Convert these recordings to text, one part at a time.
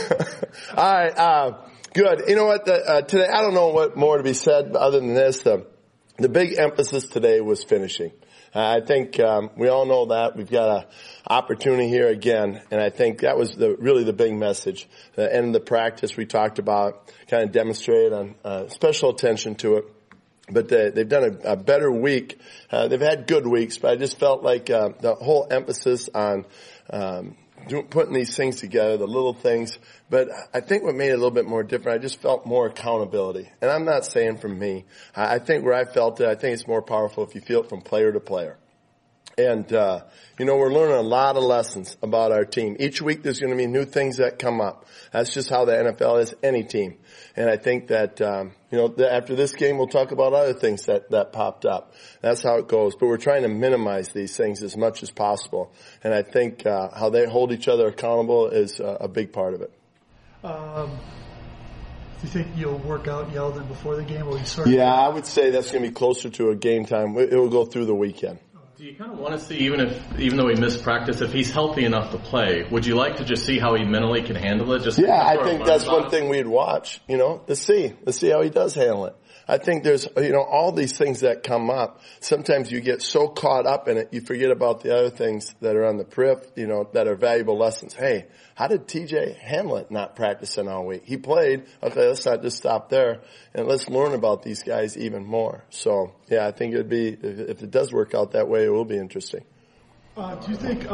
All right. Good. You know what? Today, I don't know what more to be said other than this. The big emphasis today was finishing. I think we all know that. We've got an opportunity here again, and I think that was really the big message. The end of the practice we talked about, kind of demonstrated on special attention to it. But they've done a better week. They've had good weeks, but I just felt like the whole emphasis on putting these things together, the little things. But I think what made it a little bit more different, I just felt more accountability. And I'm not saying from me. I think where I felt it, I think it's more powerful if you feel it from player to player. And, we're learning a lot of lessons about our team. Each week there's going to be new things that come up. That's just how the NFL is, any team. And I think that, after this game we'll talk about other things that popped up. That's how it goes. But we're trying to minimize these things as much as possible. And I think, how they hold each other accountable is a big part of it. Do you think you'll work out Yeldon before the game? Yeah, I would say that's going to be closer to a game time. It will go through the weekend. Do you kind of want to see, even though he missed practice, if he's healthy enough to play, would you like to just see how he mentally can handle it? I think that's one thing we'd watch, to see how he does handle it. I think there's, all these things that come up. Sometimes you get so caught up in it, you forget about the other things that are on the periph, that are valuable lessons. Hey, how did TJ handle it not practicing all week? He played. Okay, let's not just stop there, and let's learn about these guys even more. So, I think it'd be, if it does work out that way, it will be interesting. Do you think,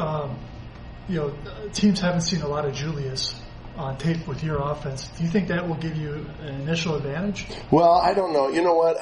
teams haven't seen a lot of Julius on tape with your offense? Do you think that will give you an initial advantage? Well, I don't know. You know what?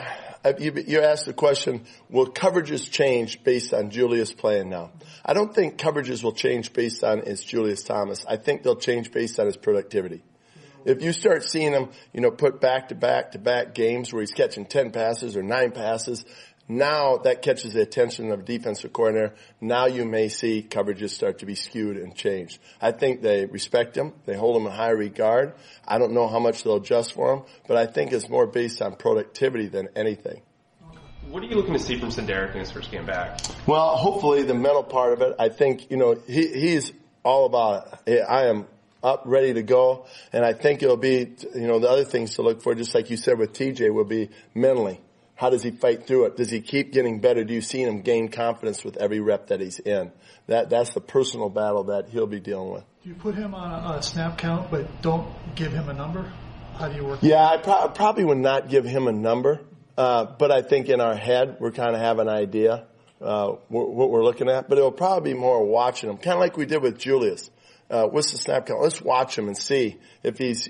You asked the question, will coverages change based on Julius playing now? I don't think coverages will change based on is Julius Thomas. I think they'll change based on his productivity. If you start seeing him, put back-to-back games where he's catching 10 passes or 9 passes, now that catches the attention of a defensive coordinator. Now you may see coverages start to be skewed and changed. I think they respect him. They hold him in high regard. I don't know how much they'll adjust for him, but I think it's more based on productivity than anything. What are you looking to see from Senderic in his first game back? Well, hopefully the mental part of it. I think, he's all about it. I am up, ready to go, and I think it'll be, the other things to look for, just like you said with TJ, will be mentally. How does he fight through it? Does he keep getting better? Do you see him gain confidence with every rep that he's in? That's the personal battle that he'll be dealing with. Do you put him on a snap count but don't give him a number? How do you work? Yeah, I probably would not give him a number, but I think in our head we kind of have an idea what we're looking at. But it'll probably be more watching him, kind of like we did with Julius. What's the snap count? Let's watch him and see if he's,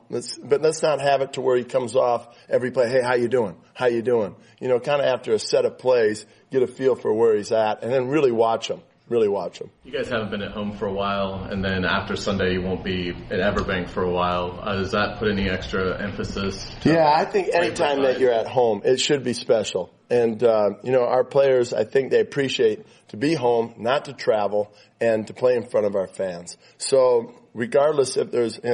but let's not have it to where he comes off every play. Hey, how you doing? How you doing? Kind of after a set of plays, get a feel for where he's at and then really watch him. Really watch him. You guys haven't been at home for a while, and then after Sunday you won't be at Everbank for a while. Does that put any extra emphasis? Yeah, I think anytime that you're at home, it should be special. And, our players, I think they appreciate to be home, not to travel, and to play in front of our fans. So regardless if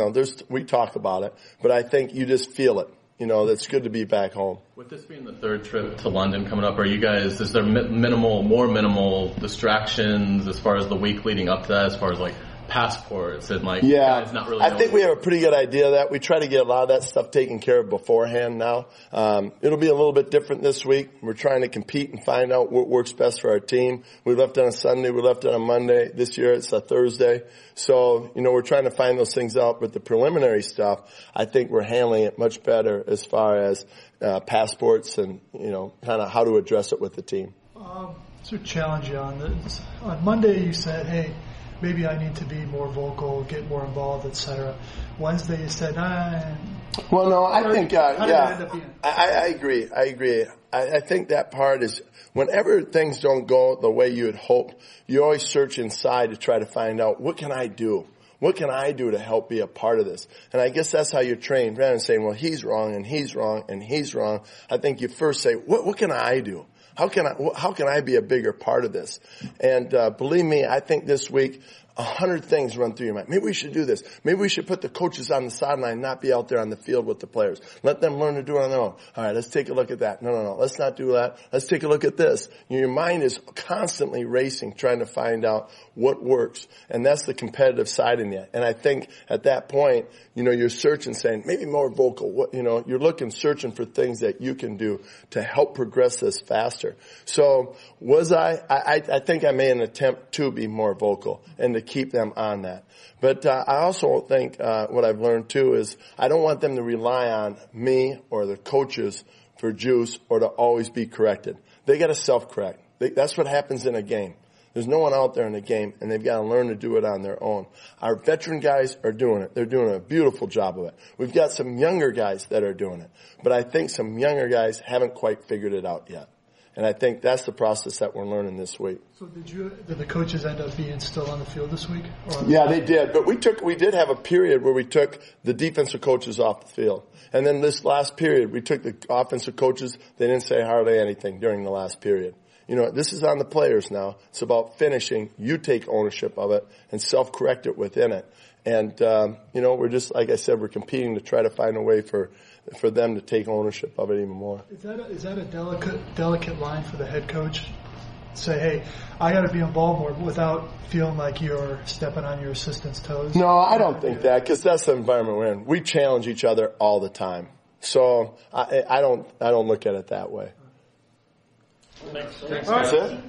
we talk about it, but I think you just feel it. It's good to be back home. With this being the third trip to London coming up, is there more minimal distractions as far as the week leading up to that, as far as passports and guys not really I think we have a pretty good idea of that. We try to get a lot of that stuff taken care of beforehand now. It'll be a little bit different this week. We're trying to compete and find out what works best for our team. We left on a Sunday, we left on a Monday. This year it's a Thursday. So, we're trying to find those things out, but the preliminary stuff, I think we're handling it much better as far as passports and, kind of how to address it with the team. To challenge you on this. On Monday you said, hey, maybe I need to be more vocal, get more involved, etc. Wednesday you said, Well, no, I think, I agree. I think that part is, whenever things don't go the way you had hoped, you always search inside to try to find out, what can I do? What can I do to help be a part of this? And I guess that's how you're trained, rather than saying, well, he's wrong and he's wrong and he's wrong. I think you first say, what can I do? How can I be a bigger part of this? And believe me, I think this week 100 things run through your mind. Maybe we should do this. Maybe we should put the coaches on the sideline and not be out there on the field with the players. Let them learn to do it on their own. All right, let's take a look at that. No. Let's not do that. Let's take a look at this. Your mind is constantly racing, trying to find out what works. And that's the competitive side in you. And I think at that point, you're searching, saying, maybe more vocal. You're looking, searching for things that you can do to help progress this faster. So I think I made an attempt to be more vocal and to keep them on that. But I also think what I've learned too is I don't want them to rely on me or the coaches for juice or to always be corrected. They got to self-correct. That's what happens in a game. There's no one out there in the game, and they've got to learn to do it on their own. Our veteran guys are doing it. They're doing a beautiful job of it. We've got some younger guys that are doing it. But I think some younger guys haven't quite figured it out yet. And I think that's the process that we're learning this week. So did the coaches end up being still on the field this week? Yeah, they did. But we did have a period where we took the defensive coaches off the field. And then this last period, we took the offensive coaches. They didn't say hardly anything during the last period. This is on the players now. It's about finishing. You take ownership of it and self-correct it within it. And, we're just, like I said, we're competing to try to find a way for them to take ownership of it even more. Is that a delicate line for the head coach? Say, hey, I got to be involved more without feeling like you're stepping on your assistant's toes? No, I don't think that, because that's the environment we're in. We challenge each other all the time. So I don't look at it that way. Thanks. That's it?